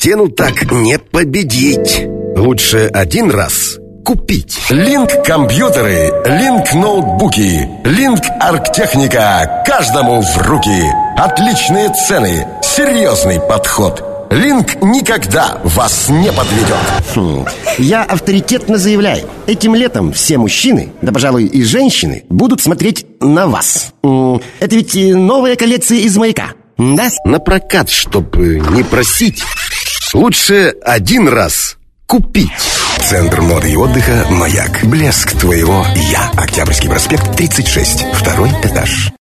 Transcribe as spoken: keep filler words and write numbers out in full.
Стену так не победить. Лучше один раз купить. Линк компьютеры, Линк ноутбуки, Линк арктехника. Каждому в руки. Отличные цены, серьезный подход. Линк никогда вас не подведет. Хм. Я авторитетно заявляю: этим летом все мужчины, да, пожалуй, и женщины, будут смотреть на вас. Это ведь новая коллекция из «Маяка», да? На прокат, чтобы не просить, лучше один раз купить. Центр моды и отдыха «Маяк». Блеск твоего «Я». Октябрьский проспект, тридцать шесть. Второй этаж.